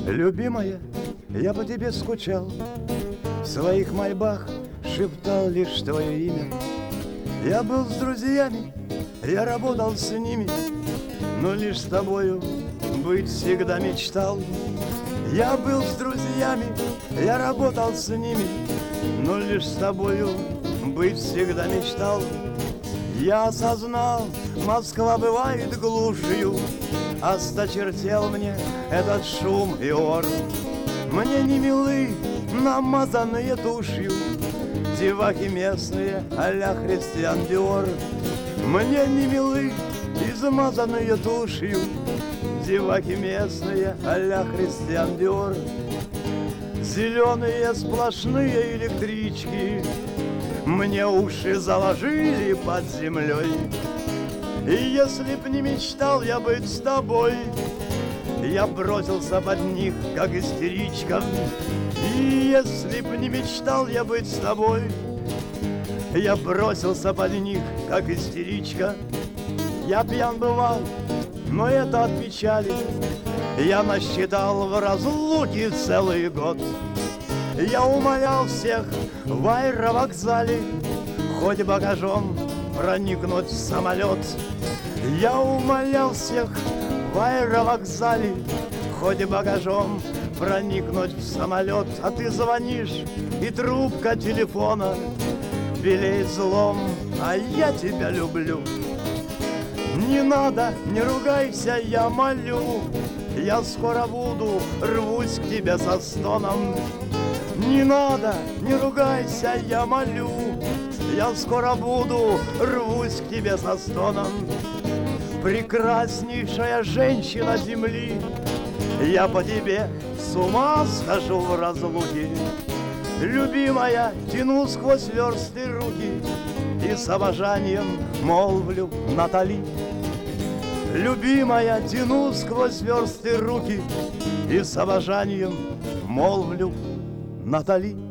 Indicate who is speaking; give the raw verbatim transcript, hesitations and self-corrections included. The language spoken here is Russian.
Speaker 1: Любимая, я по тебе скучал, в своих мольбах шептал лишь твое имя. Я был с друзьями, я работал с ними, но лишь с тобою быть всегда мечтал. Я был с друзьями, я работал с ними, но лишь с тобою быть всегда мечтал. Я осознал, Москва бывает глушью, осточертел мне этот шум и ор. Мне не милы намазанные тушью зеваки местные а-ля Христиан Диор. Мне не милы измазанные тушью зеваки местные а-ля Христиан Диор. Зеленые сплошные электрички мне уши заложили под землей. И если б не мечтал я быть с тобой, я бросился под них, как истеричка. И если б не мечтал я быть с тобой, я бросился под них, как истеричка. Я пьян бывал, но это от печали. Я насчитал в разлуке целый год. Я умолял всех в аэровокзале хоть багажом проникнуть в самолет. Я умолял всех в аэровокзале хоть багажом проникнуть в самолет. А ты звонишь, и трубка телефона белеет злом, а я тебя люблю. Не надо, не ругайся, я молю, я скоро буду, рвусь к тебе со стоном. Не надо, не ругайся, я молю, я скоро буду, рвусь к тебе со стоном. Прекраснейшая женщина земли, я по тебе с ума схожу в разлуке. Любимая, тяну сквозь версты руки и с обожанием молвлю Натали. Любимая, тяну сквозь версты руки и с обожанием молвлю Натали.